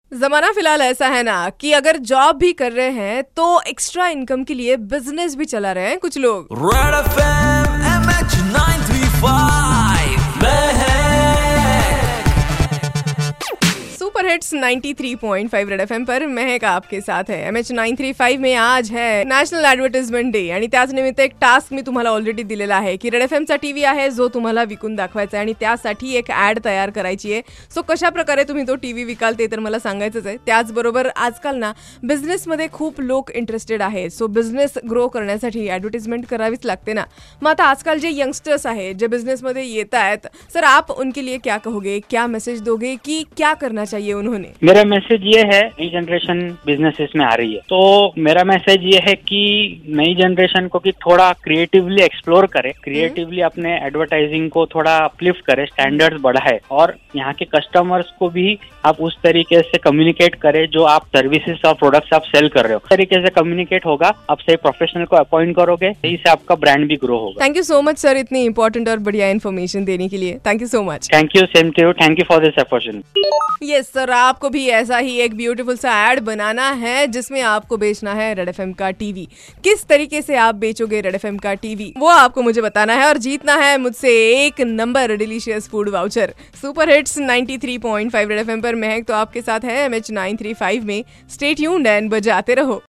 जमाना फिलहाल ऐसा है ना कि अगर जॉब भी कर रहे हैं तो एक्स्ट्रा इनकम के लिए बिजनेस भी चला रहे हैं कुछ लोग। Red FM MH 935 super hits 93.5 Red FM पर महक आपके साथ है। MH 935 में आज है नॅशनल ऍडव्हर्टाइजमेंट डे आणि त्याच निमित्त एक टास्क मी तुम्हाला ऑलरेडी दिलेला आहे की रेड एफएमचा टीव्ही आहे जो तुम्हाला विकून दाखवायचा आहे आणि त्यासाठी एक ऍड तयार करायची आहे। सो कशा प्रकारे तुम्ही तो टीव्ही विकाल ते तर मला सांगायचंच आहे। त्याचबरोबर आजकाल ना बिझनेसमध्ये खूप लोक इंटरेस्टेड आहेत। सो बिझनेस ग्रो करण्यासाठी ऍडव्हर्टाइजमेंट करावीच लागते ना। मग आता आजकाल जे यंगस्टर्स आहेत जे बिझनेसमध्ये येत आहेत, सर आप उनके लिए क्या कहोगे, क्या मैसेज दोगे कि क्या करना चाहिए उन्होंने? मेरा मैसेज ये है, नई जनरेशन बिजनेसेस में आ रही है तो मेरा मैसेज ये है कि नई जनरेशन को कि थोड़ा क्रिएटिवली एक्सप्लोर करे, क्रिएटिवली अपने एडवर्टाइजिंग को थोड़ा अपलिफ्ट करे, स्टैंडर्ड्स बढ़ाए और यहाँ के कस्टमर्स को भी आप उस तरीके से कम्युनिकेट करें जो आप सर्विसेज और प्रोडक्ट्स आप सेल कर रहे हो। उस तरीके से कम्युनिकेट होगा, आप सही प्रोफेशनल को अपॉइंट करोगे, सही से आपका ब्रांड भी ग्रो होगा। Thank you so much sir, इतनी इंपॉर्टेंट और बढ़िया इन्फॉर्मेशन देने के लिए। Thank you so much. Thank you, same to you, thank you for this opportunity. Yes sir, आपको भी ऐसा ही एक ब्यूटीफुल सा एड बनाना है जिसमें आपको बेचना है रेड एफएम का टीवी। किस तरीके से आप बेचोगे रेड एफएम का टीवी वो आपको मुझे बताना है और जीतना है मुझसे 1 number delicious food voucher. Super hits 93.5 Red FM पर महक तो आपके साथ है MH 935 में। स्टे ट्यून्ड एंड बजाते रहो।